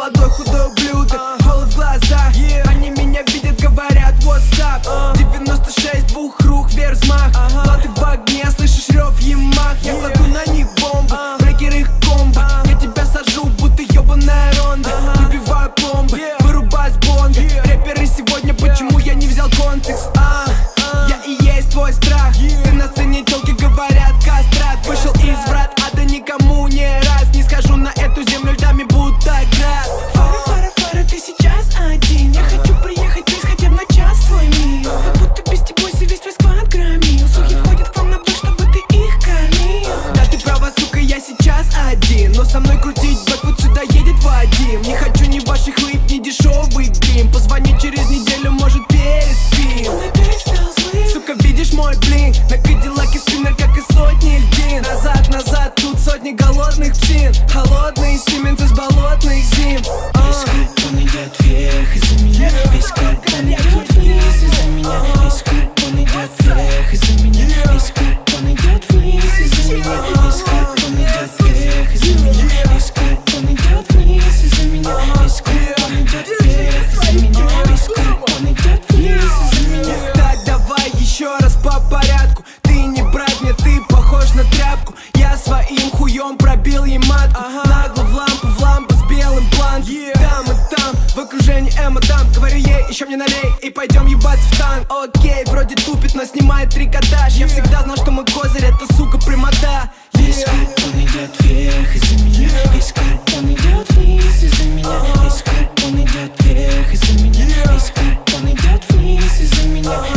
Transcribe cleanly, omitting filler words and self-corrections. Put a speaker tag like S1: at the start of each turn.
S1: молодой худой ублюдок, голод в глазах. Они меня видят, говорят what's up. 96, двух рук вверх взмах. Платы в огне, слышишь рев Ямах. Я кладу на них бомбы, брейкер их комбо. Я тебя сажу, будто ебаная ронда. Выбиваю пломбы, вырубаю с бонга. Рэперы сегодня, почему я не взял контекст? Я и есть твой страх. Ты на сцене, телки говорят кастрат. Вышел из врат, ада никому не раз. Не схожу на эту землю льдами, будто град.
S2: Фара, ты сейчас один. Я хочу приехать весь хотя бы на час в твой мир. Как будто без тебя весь твой сквад громил. Сухи ходят к вам на бой, чтобы ты их кормил.
S1: Да ты права, сука, я сейчас один. Но со мной крутить бэк, вот сюда едет Вадим. Не хочу ни ваших лып, ни дешевый грим. Позвони через неделю, может переспим. Сука, видишь мой блин? На кадиллаке спиннер, как и сотни льдин. Назад, тут сотни голодных псин. Холодные семенцы с болотных зим.
S2: Весь скайп, он идет вверх из-за меня. Весь скайп, он идет вниз из-за меня. Весь скайп, он идет вверх из-за меня. Весь скайп, он идет вниз из-за меня. Весь скайп, он идет вверх из-за меня. Весь скайп, он идет вниз из-за меня. Весь скайп, он идет вверх из-за меня. Весь скайп, он идет вниз из-за меня.
S1: Так, давай еще раз по порядку. Ты не брат мне, ты похож на тряпку. Я своим хуем пробил ей матку. Нагло в лампу с белым блантом. Там и там, в окружении эмо-дам. Говорю ей, еще мне налей, и пойдем ебаться в танк. Окей, вроде тупит, но снимает трикотаж. Я всегда знал, что мой козырь это, сука, прямота.
S2: Весь скайп, он идет вверх из-за меня. Весь скайп, он идет вниз из-за меня. Весь скайп, он идет вверх из-за меня. Весь скайп, он идет вниз из-за меня.